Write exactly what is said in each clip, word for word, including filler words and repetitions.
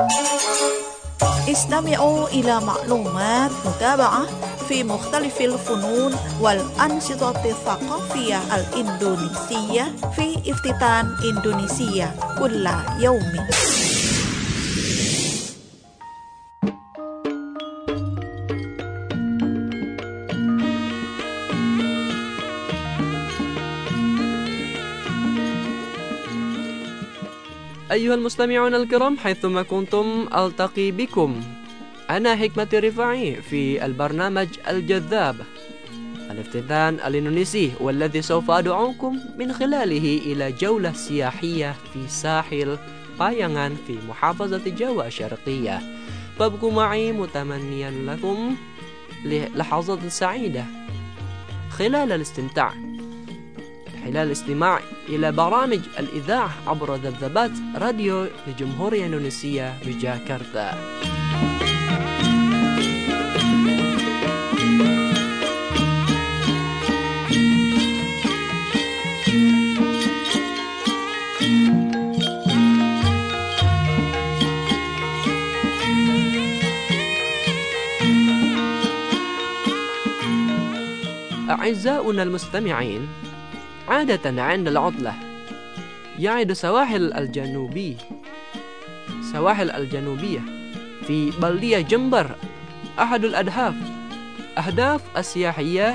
استمعوا إلى معلومات متابعة في مختلف الفنون والأنشطة الثقافية الإندونيسية في افتتان إندونيسيا كل يوم. أيها المستمعون الكرام، حيثما كنتم ألتقي بكم. أنا حكمة رفاعي في البرنامج الجذاب الافتتان الإندونيسي، والذي سوف أدعوكم من خلاله إلى جولة سياحية في ساحل بايانgan في محافظة جاوا الشرقية. فابقوا معي متمنيا لكم لحظات سعيدة خلال الاستمتاع خلال الاستماع إلى برامج الإذاعة عبر ذبذبات راديو الجمهورية الإندونيسية بجاكرتا. أعزاؤنا المستمعين، عادة عند العطلة يعد سواحل الجنوبي سواحل الجنوبية في بلدية جمبر أحد الأهداف أهداف السياحية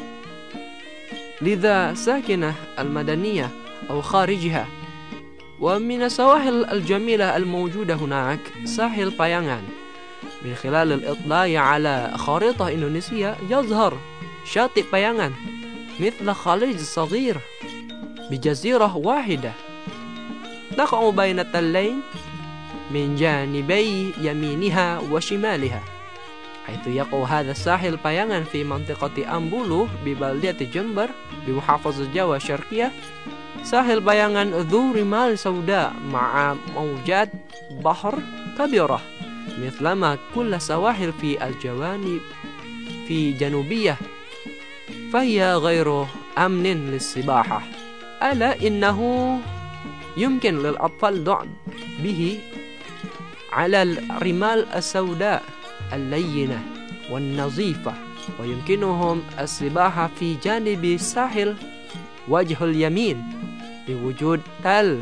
لذا ساكنة المدنية أو خارجها. ومن السواحل الجميلة الموجودة هناك ساحل بايانgan. من خلال الإطلاع على خريطة إندونيسية يظهر شاطئ بايانgan مثل خليج صغير بجزيرة واحدة تقع بين التلين من جانبي يمينها وشمالها، حيث يقع هذا الساحل بايانgan في منطقة أمبولو ببلدية جمبر بمحافظة جاوا الشرقية. ساحل بايانgan ذو رمال سوداء مع موجات بحر كبيرة مثلما كل سواحل في الجوانب في جنوبية، فهي غير أمن للسباحة، ألا إنه يمكن للأطفال اللعب به على الرمال السوداء اللينة والنظيفة، ويمكنهم السباحة في جانب الساحل وجه اليمين بوجود تل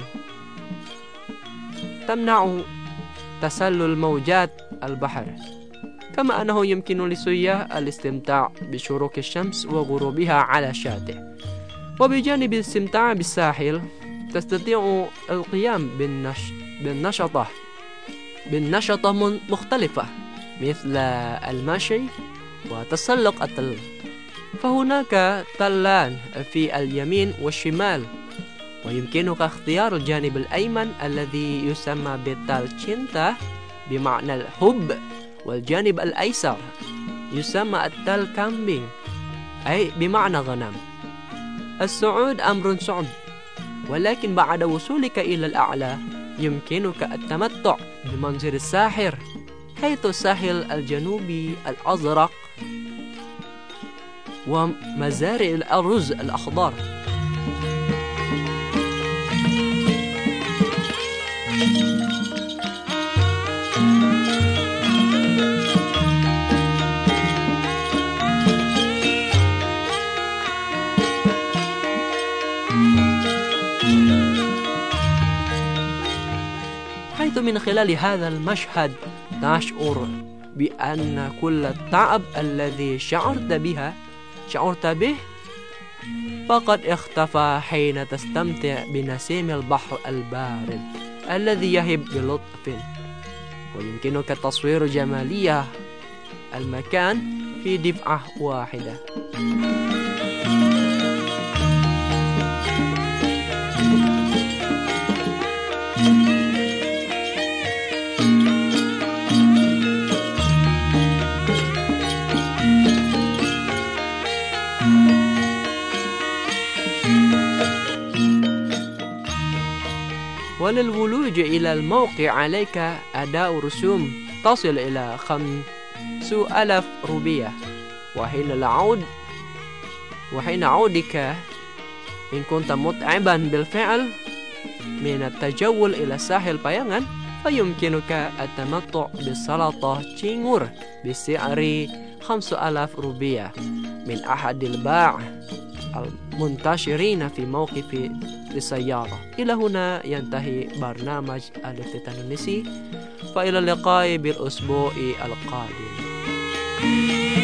تمنع تسلل موجات البحر، كما أنه يمكن للسياح الاستمتاع بشروق الشمس وغروبها على الشاطئ. وبجانب الاستمتاع بالساحل تستطيع القيام بالنش... بالنشطة بالنشطة مختلفة مثل المشي وتسلق التل. فهناك تلان في اليمين والشمال، ويمكنك اختيار الجانب الأيمن الذي يسمى بتل cinta بمعنى الحب، والجانب الأيسر يسمى التل kambing أي بمعنى غنم. الصعود أمر صعب، ولكن بعد وصولك إلى الأعلى يمكنك التمتع بمنظر الساحر، حيث الساحل الجنوبي الأزرق ومزارع الأرز الأخضر. حيث من خلال هذا المشهد تشعر بأن كل التعب الذي شعرت بها شعرت به فقد اختفى حين تستمتع بنسيم البحر البارد الذي يهب بلطف، ويمكنك تصوير جمالية المكان في دفعة واحدة. وللولوج إلى الموقع عليك أداء رسوم تصل إلى خمس ألاف روبية، وحين العود وحين عودك إن كنت متعبا بالفعل من التجول إلى ساحل بايانgan فيمكنك التمتع بسلطة تشينغور بسعر خمسة آلاف روبية من أحد الباع المنتشرين في موقف السيارة. إلى هنا ينتهي برنامج الافتتان التونسي، فإلى اللقاء بالأسبوع القادم.